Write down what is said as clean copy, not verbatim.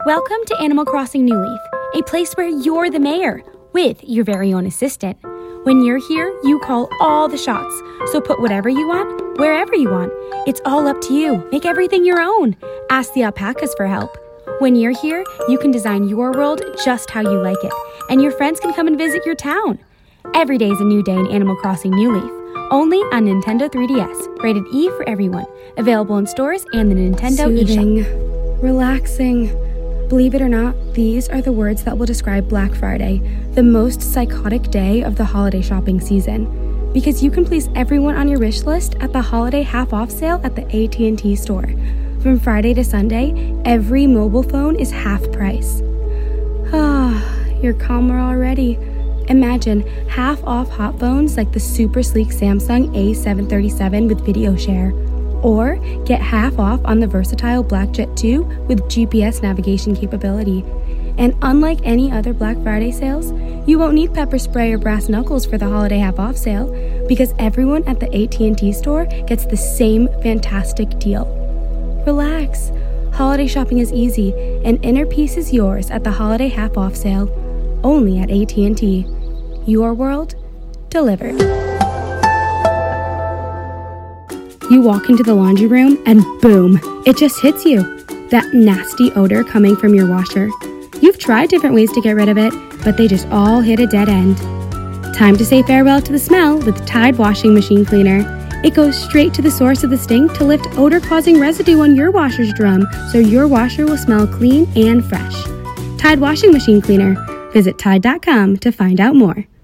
Welcome to Animal Crossing New Leaf, a place where you're the mayor with your very own assistant. When you're here, you call all the shots, so put whatever you want, wherever you want. It's all up to you. Make everything your own. Ask the alpacas for help. When you're here, you can design your world just how you like it, and your friends can come and visit your town. Every day is a new day in Animal Crossing New Leaf, only on Nintendo 3DS, rated E for everyone, available in stores and the Nintendo Soothing, eShop. relaxing. Believe it or not, these are the words that will describe Black Friday, the most psychotic day of the holiday shopping season. Because you can please everyone on your wish list at the holiday half-off sale at the AT&T store. From Friday to Sunday, every mobile phone is half price. You're calmer already. Imagine half-off hot phones like the super sleek Samsung A737 with video share. Or get half off on the versatile Blackjet 2 with GPS navigation capability. And unlike any other Black Friday sales, you won't need pepper spray or brass knuckles for the holiday half-off sale because everyone at the AT&T store gets the same fantastic deal. Relax. Holiday shopping is easy, and inner peace is yours at the holiday half-off sale. Only at AT&T. Your world, delivered. You walk into the laundry room and boom, it just hits you. That nasty odor coming from your washer. You've tried different ways to get rid of it, but they just all hit a dead end. Time to say farewell to the smell with Tide Washing Machine Cleaner. It goes straight to the source of the stink to lift odor-causing residue on your washer's drum so your washer will smell clean and fresh. Tide Washing Machine Cleaner. Visit Tide.com to find out more.